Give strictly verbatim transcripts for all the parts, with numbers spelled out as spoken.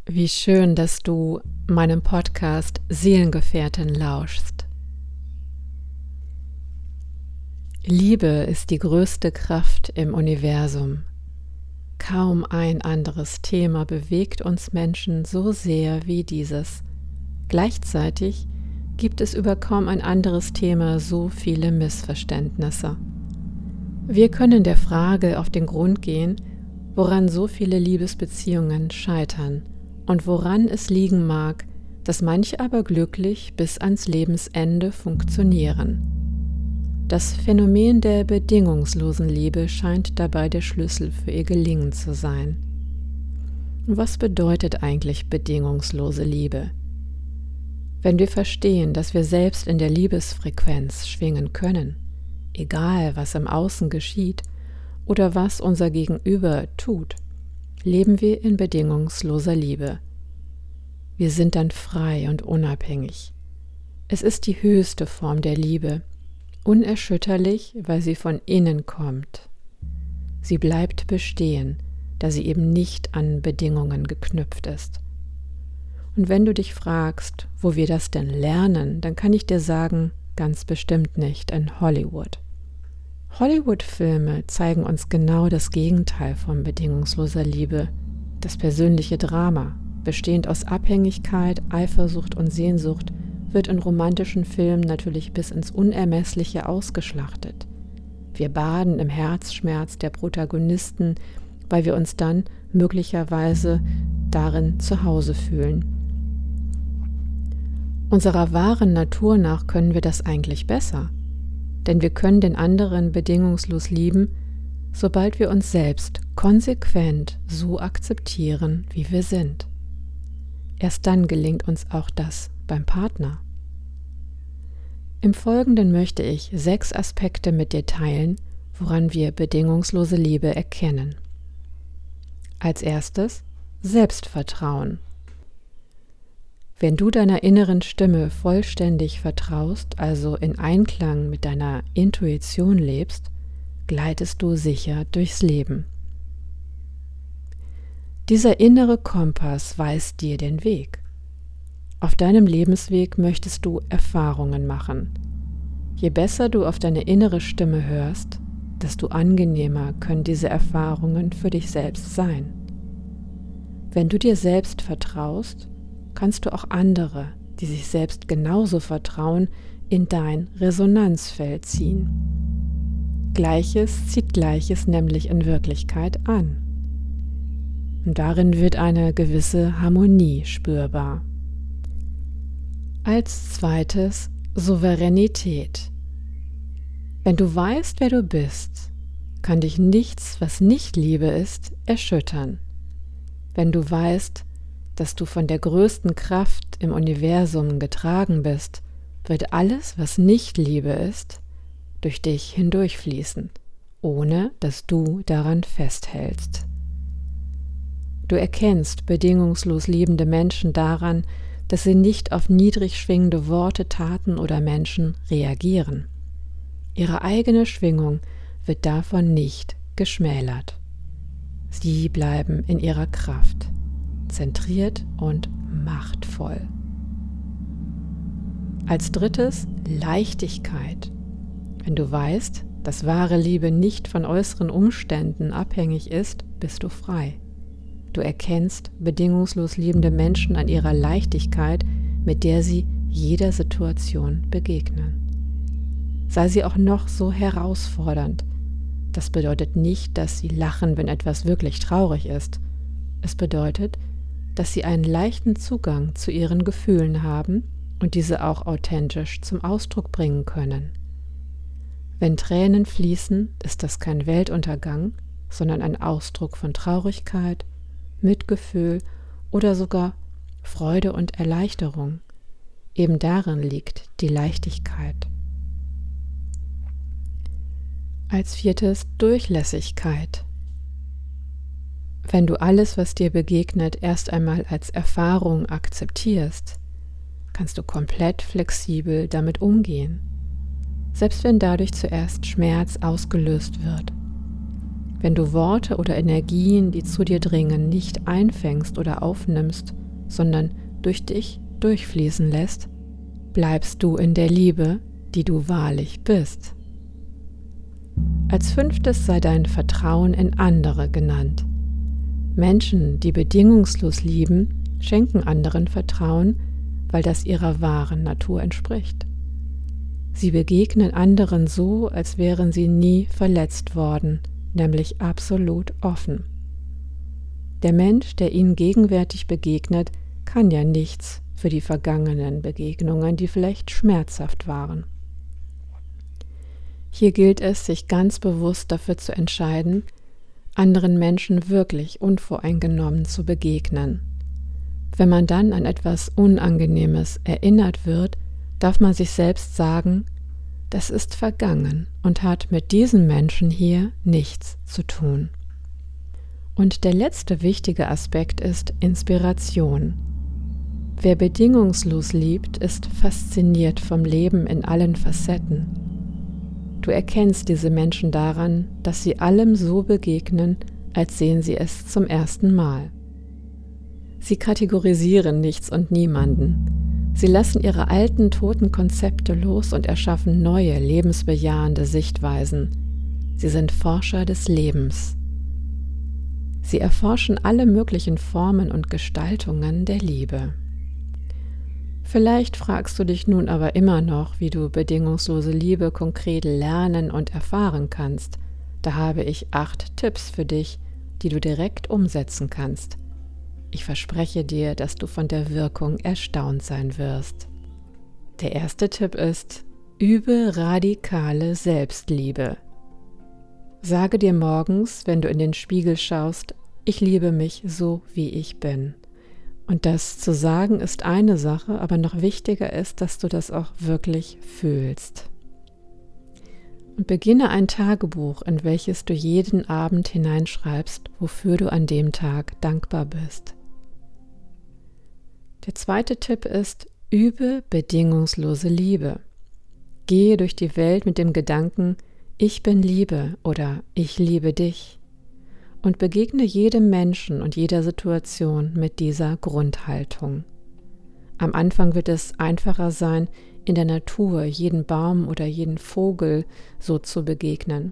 Wie schön, dass du meinem Podcast Seelengefährtin lauschst. Liebe ist die größte Kraft im Universum. Kaum ein anderes Thema bewegt uns Menschen so sehr wie dieses. Gleichzeitig gibt es über kaum ein anderes Thema so viele Missverständnisse. Wir können der Frage auf den Grund gehen, woran so viele Liebesbeziehungen scheitern und woran es liegen mag, dass manche aber glücklich bis ans Lebensende funktionieren. Das Phänomen der bedingungslosen Liebe scheint dabei der Schlüssel für ihr Gelingen zu sein. Was bedeutet eigentlich bedingungslose Liebe? Wenn wir verstehen, dass wir selbst in der Liebesfrequenz schwingen können, egal was im Außen geschieht oder was unser Gegenüber tut, leben wir in bedingungsloser Liebe. Wir sind dann frei und unabhängig. Es ist die höchste Form der Liebe, unerschütterlich, weil sie von innen kommt. Sie bleibt bestehen, da sie eben nicht an Bedingungen geknüpft ist. Und wenn du dich fragst, wo wir das denn lernen, dann kann ich dir sagen, ganz bestimmt nicht in Hollywood. Hollywood-Filme zeigen uns genau das Gegenteil von bedingungsloser Liebe, das persönliche Drama, bestehend aus Abhängigkeit, Eifersucht und Sehnsucht, wird in romantischen Filmen natürlich bis ins Unermessliche ausgeschlachtet. Wir baden im Herzschmerz der Protagonisten, weil wir uns dann möglicherweise darin zu Hause fühlen. Unserer wahren Natur nach können wir das eigentlich besser. Denn wir können den anderen bedingungslos lieben, sobald wir uns selbst konsequent so akzeptieren, wie wir sind. Erst dann gelingt uns auch das beim Partner. Im Folgenden möchte ich sechs Aspekte mit dir teilen, woran wir bedingungslose Liebe erkennen. Als erstes Selbstvertrauen. Wenn du deiner inneren Stimme vollständig vertraust, also in Einklang mit deiner Intuition lebst, gleitest du sicher durchs Leben. Dieser innere Kompass weist dir den Weg. Auf deinem Lebensweg möchtest du Erfahrungen machen. Je besser du auf deine innere Stimme hörst, desto angenehmer können diese Erfahrungen für dich selbst sein. Wenn du dir selbst vertraust, kannst du auch andere, die sich selbst genauso vertrauen, in dein Resonanzfeld ziehen. Gleiches zieht Gleiches nämlich in Wirklichkeit an. Und darin wird eine gewisse Harmonie spürbar. Als zweites Souveränität. Wenn du weißt, wer du bist, kann dich nichts, was nicht Liebe ist, erschüttern. Wenn du weißt, dass du von der größten Kraft im Universum getragen bist, wird alles, was nicht Liebe ist, durch dich hindurchfließen, ohne dass du daran festhältst. Du erkennst bedingungslos liebende Menschen daran, dass sie nicht auf niedrig schwingende Worte, Taten oder Menschen reagieren. Ihre eigene Schwingung wird davon nicht geschmälert. Sie bleiben in ihrer Kraft, zentriert und machtvoll. Als drittes Leichtigkeit. Wenn du weißt, dass wahre Liebe nicht von äußeren Umständen abhängig ist, bist du frei. Du erkennst bedingungslos liebende Menschen an ihrer Leichtigkeit, mit der sie jeder Situation begegnen. Sei sie auch noch so herausfordernd. Das bedeutet nicht, dass sie lachen, wenn etwas wirklich traurig ist. Es bedeutet, dass sie einen leichten Zugang zu ihren Gefühlen haben und diese auch authentisch zum Ausdruck bringen können. Wenn Tränen fließen, ist das kein Weltuntergang, sondern ein Ausdruck von Traurigkeit, Mitgefühl oder sogar Freude und Erleichterung. Eben darin liegt die Leichtigkeit. Als viertes Durchlässigkeit. Wenn du alles, was dir begegnet, erst einmal als Erfahrung akzeptierst, kannst du komplett flexibel damit umgehen, selbst wenn dadurch zuerst Schmerz ausgelöst wird. Wenn du Worte oder Energien, die zu dir dringen, nicht einfängst oder aufnimmst, sondern durch dich durchfließen lässt, bleibst du in der Liebe, die du wahrlich bist. Als fünftes sei dein Vertrauen in andere genannt. Menschen, die bedingungslos lieben, schenken anderen Vertrauen, weil das ihrer wahren Natur entspricht. Sie begegnen anderen so, als wären sie nie verletzt worden, nämlich absolut offen. Der Mensch, der ihnen gegenwärtig begegnet, kann ja nichts für die vergangenen Begegnungen, die vielleicht schmerzhaft waren. Hier gilt es, sich ganz bewusst dafür zu entscheiden, anderen Menschen wirklich unvoreingenommen zu begegnen. Wenn man dann an etwas Unangenehmes erinnert wird, darf man sich selbst sagen, das ist vergangen und hat mit diesem Menschen hier nichts zu tun. Und der letzte wichtige Aspekt ist Inspiration. Wer bedingungslos liebt, ist fasziniert vom Leben in allen Facetten. Du erkennst diese Menschen daran, dass sie allem so begegnen, als sehen sie es zum ersten Mal. Sie kategorisieren nichts und niemanden. Sie lassen ihre alten, toten Konzepte los und erschaffen neue, lebensbejahende Sichtweisen. Sie sind Forscher des Lebens. Sie erforschen alle möglichen Formen und Gestaltungen der Liebe. Vielleicht fragst du dich nun aber immer noch, wie du bedingungslose Liebe konkret lernen und erfahren kannst. Da habe ich acht Tipps für dich, die du direkt umsetzen kannst. Ich verspreche dir, dass du von der Wirkung erstaunt sein wirst. Der erste Tipp ist: Übe radikale Selbstliebe. Sage dir morgens, wenn du in den Spiegel schaust, ich liebe mich so, wie ich bin. Und das zu sagen ist eine Sache, aber noch wichtiger ist, dass du das auch wirklich fühlst. Und beginne ein Tagebuch, in welches du jeden Abend hineinschreibst, wofür du an dem Tag dankbar bist. Der zweite Tipp ist: Übe bedingungslose Liebe. Gehe durch die Welt mit dem Gedanken, ich bin Liebe oder ich liebe dich. Und begegne jedem Menschen und jeder Situation mit dieser Grundhaltung. Am Anfang wird es einfacher sein, in der Natur jeden Baum oder jeden Vogel so zu begegnen.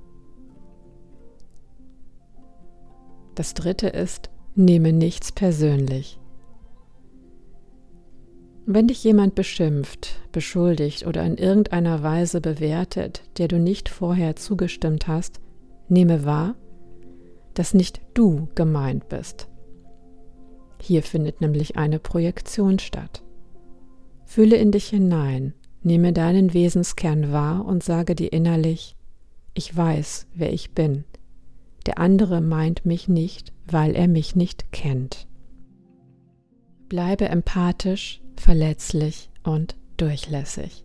Das dritte ist: Nehme nichts persönlich. Wenn dich jemand beschimpft, beschuldigt oder in irgendeiner Weise bewertet, der du nicht vorher zugestimmt hast, nehme wahr, dass nicht du gemeint bist. Hier findet nämlich eine Projektion statt. Fühle in dich hinein, nehme deinen Wesenskern wahr und sage dir innerlich, ich weiß, wer ich bin. Der andere meint mich nicht, weil er mich nicht kennt. Bleibe empathisch, verletzlich und durchlässig.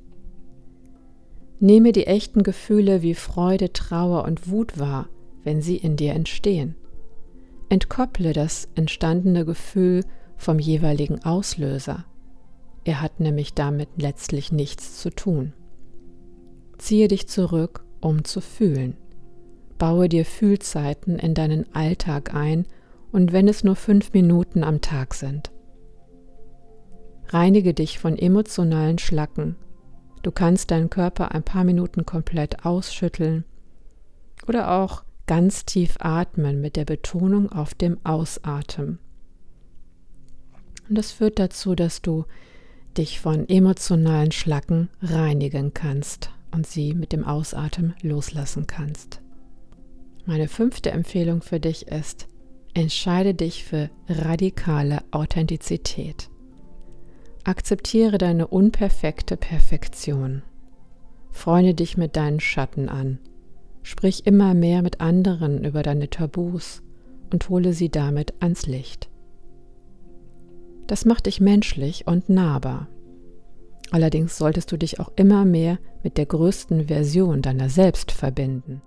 Nehme die echten Gefühle wie Freude, Trauer und Wut wahr, wenn sie in dir entstehen. Entkopple das entstandene Gefühl vom jeweiligen Auslöser. Er hat nämlich damit letztlich nichts zu tun. Ziehe dich zurück, um zu fühlen. Baue dir Fühlzeiten in deinen Alltag ein, und wenn es nur fünf Minuten am Tag sind. Reinige dich von emotionalen Schlacken. Du kannst deinen Körper ein paar Minuten komplett ausschütteln oder auch ganz tief atmen mit der Betonung auf dem Ausatmen. Und das führt dazu, dass du dich von emotionalen Schlacken reinigen kannst und sie mit dem Ausatmen loslassen kannst. Meine fünfte Empfehlung für dich ist: Entscheide dich für radikale Authentizität. Akzeptiere deine unperfekte Perfektion. Freunde dich mit deinen Schatten an. Sprich immer mehr mit anderen über deine Tabus und hole sie damit ans Licht. Das macht dich menschlich und nahbar. Allerdings solltest du dich auch immer mehr mit der größten Version deiner selbst verbinden.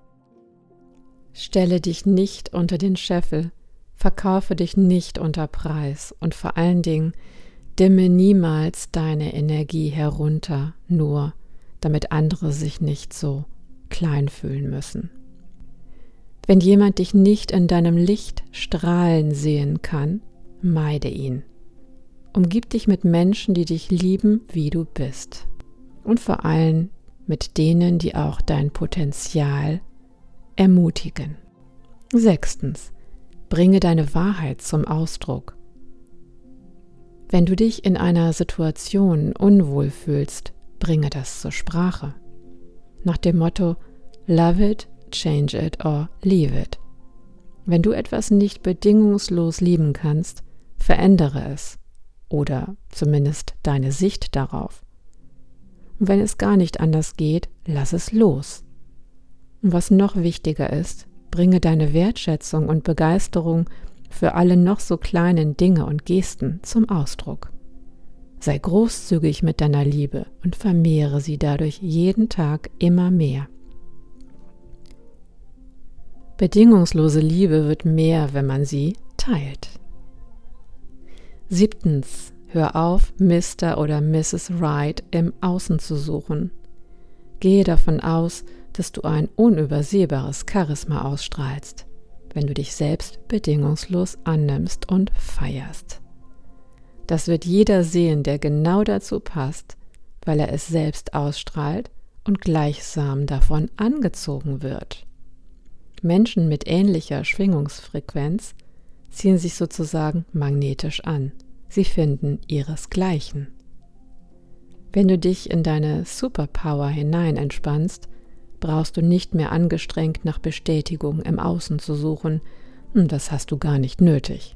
Stelle dich nicht unter den Scheffel, verkaufe dich nicht unter Preis und vor allen Dingen dimme niemals deine Energie herunter, nur damit andere sich nicht so klein fühlen müssen. Wenn jemand dich nicht in deinem Licht strahlen sehen kann, meide ihn. Umgib dich mit Menschen, die dich lieben, wie du bist. Und vor allem mit denen, die auch dein Potenzial ermutigen. Sechstens, bringe deine Wahrheit zum Ausdruck. Wenn du dich in einer Situation unwohl fühlst, bringe das zur Sprache. Nach dem Motto Love it, change it or leave it. Wenn du etwas nicht bedingungslos lieben kannst, verändere es oder zumindest deine Sicht darauf. Und wenn es gar nicht anders geht, lass es los. Und was noch wichtiger ist, bringe deine Wertschätzung und Begeisterung für alle noch so kleinen Dinge und Gesten zum Ausdruck. Sei großzügig mit deiner Liebe und vermehre sie dadurch jeden Tag immer mehr. Bedingungslose Liebe wird mehr, wenn man sie teilt. Siebtens, hör auf, Mister oder Misses Right im Außen zu suchen. Gehe davon aus, dass du ein unübersehbares Charisma ausstrahlst, wenn du dich selbst bedingungslos annimmst und feierst. Das wird jeder sehen, der genau dazu passt, weil er es selbst ausstrahlt und gleichsam davon angezogen wird. Menschen mit ähnlicher Schwingungsfrequenz ziehen sich sozusagen magnetisch an. Sie finden ihresgleichen. Wenn du dich in deine Superpower hinein entspannst, brauchst du nicht mehr angestrengt nach Bestätigung im Außen zu suchen. Das hast du gar nicht nötig.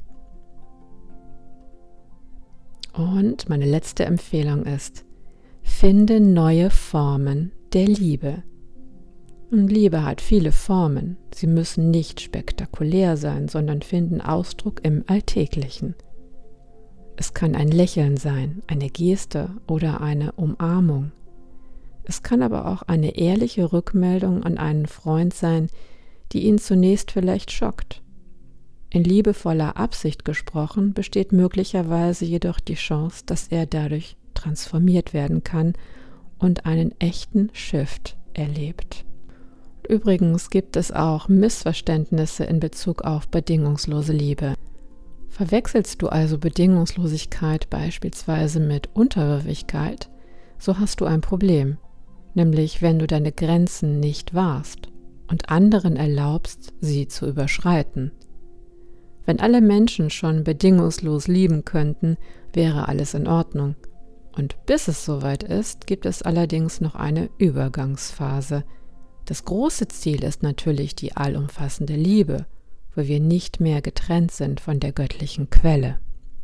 Und meine letzte Empfehlung ist, finde neue Formen der Liebe. Und Liebe hat viele Formen. Sie müssen nicht spektakulär sein, sondern finden Ausdruck im Alltäglichen. Es kann ein Lächeln sein, eine Geste oder eine Umarmung. Es kann aber auch eine ehrliche Rückmeldung an einen Freund sein, die ihn zunächst vielleicht schockt. In liebevoller Absicht gesprochen besteht möglicherweise jedoch die Chance, dass er dadurch transformiert werden kann und einen echten Shift erlebt. Übrigens gibt es auch Missverständnisse in Bezug auf bedingungslose Liebe. Verwechselst du also Bedingungslosigkeit beispielsweise mit Unterwürfigkeit, so hast du ein Problem, nämlich wenn du deine Grenzen nicht wahrst und anderen erlaubst, sie zu überschreiten. Wenn alle Menschen schon bedingungslos lieben könnten, wäre alles in Ordnung. Und bis es soweit ist, gibt es allerdings noch eine Übergangsphase. Das große Ziel ist natürlich die allumfassende Liebe, wo wir nicht mehr getrennt sind von der göttlichen Quelle.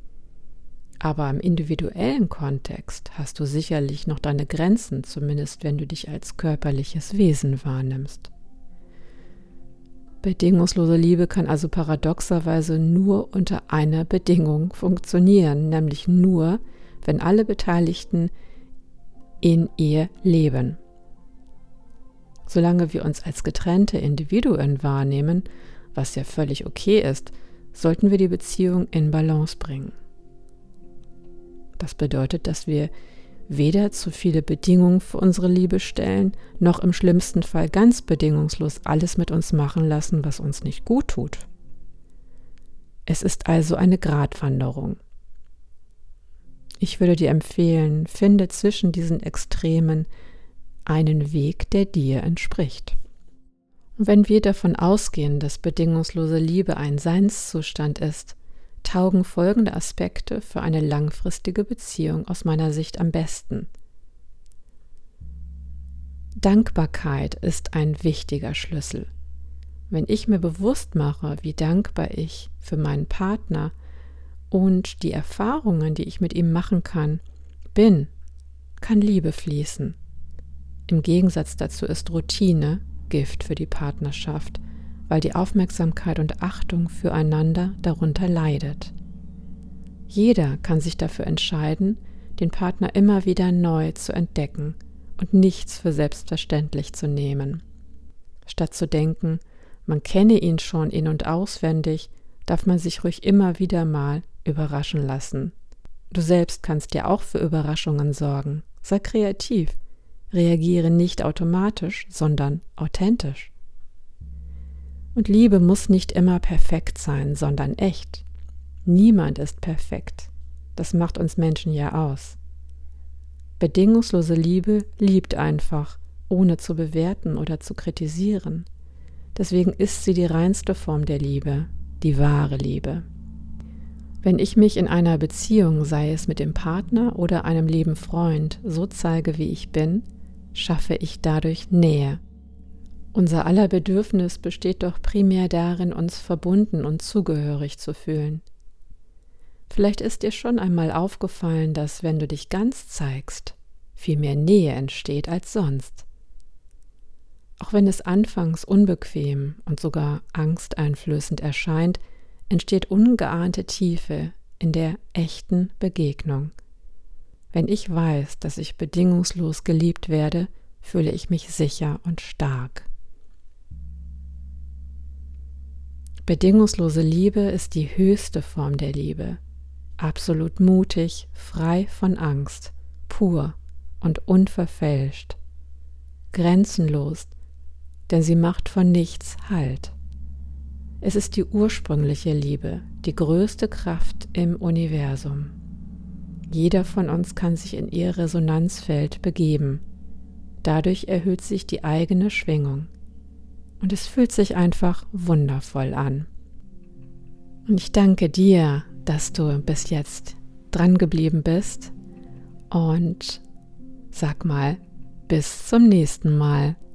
Aber im individuellen Kontext hast du sicherlich noch deine Grenzen, zumindest wenn du dich als körperliches Wesen wahrnimmst. Bedingungslose Liebe kann also paradoxerweise nur unter einer Bedingung funktionieren, nämlich nur, wenn alle Beteiligten in ihr leben. Solange wir uns als getrennte Individuen wahrnehmen, was ja völlig okay ist, sollten wir die Beziehung in Balance bringen. Das bedeutet, dass wir weder zu viele Bedingungen für unsere Liebe stellen, noch im schlimmsten Fall ganz bedingungslos alles mit uns machen lassen, was uns nicht gut tut. Es ist also eine Gratwanderung. Ich würde dir empfehlen, finde zwischen diesen Extremen einen Weg, der dir entspricht. Und wenn wir davon ausgehen, dass bedingungslose Liebe ein Seinszustand ist, taugen folgende Aspekte für eine langfristige Beziehung aus meiner Sicht am besten. Dankbarkeit ist ein wichtiger Schlüssel. Wenn ich mir bewusst mache, wie dankbar ich für meinen Partner und die Erfahrungen, die ich mit ihm machen kann, bin, kann Liebe fließen. Im Gegensatz dazu ist Routine Gift für die Partnerschaft, weil die Aufmerksamkeit und Achtung füreinander darunter leidet. Jeder kann sich dafür entscheiden, den Partner immer wieder neu zu entdecken und nichts für selbstverständlich zu nehmen. Statt zu denken, man kenne ihn schon in- und auswendig, darf man sich ruhig immer wieder mal überraschen lassen. Du selbst kannst dir auch für Überraschungen sorgen. Sei kreativ. Reagiere nicht automatisch, sondern authentisch. Und Liebe muss nicht immer perfekt sein, sondern echt. Niemand ist perfekt. Das macht uns Menschen ja aus. Bedingungslose Liebe liebt einfach, ohne zu bewerten oder zu kritisieren. Deswegen ist sie die reinste Form der Liebe, die wahre Liebe. Wenn ich mich in einer Beziehung, sei es mit dem Partner oder einem lieben Freund, so zeige, wie ich bin, schaffe ich dadurch Nähe. Unser aller Bedürfnis besteht doch primär darin, uns verbunden und zugehörig zu fühlen. Vielleicht ist dir schon einmal aufgefallen, dass, wenn du dich ganz zeigst, viel mehr Nähe entsteht als sonst. Auch wenn es anfangs unbequem und sogar angsteinflößend erscheint, entsteht ungeahnte Tiefe in der echten Begegnung. Wenn ich weiß, dass ich bedingungslos geliebt werde, fühle ich mich sicher und stark. Bedingungslose Liebe ist die höchste Form der Liebe. Absolut mutig, frei von Angst, pur und unverfälscht. Grenzenlos, denn sie macht von nichts Halt. Es ist die ursprüngliche Liebe, die größte Kraft im Universum. Jeder von uns kann sich in ihr Resonanzfeld begeben. Dadurch erhöht sich die eigene Schwingung. Und es fühlt sich einfach wundervoll an. Und ich danke dir, dass du bis jetzt dran geblieben bist. Und sag mal, bis zum nächsten Mal.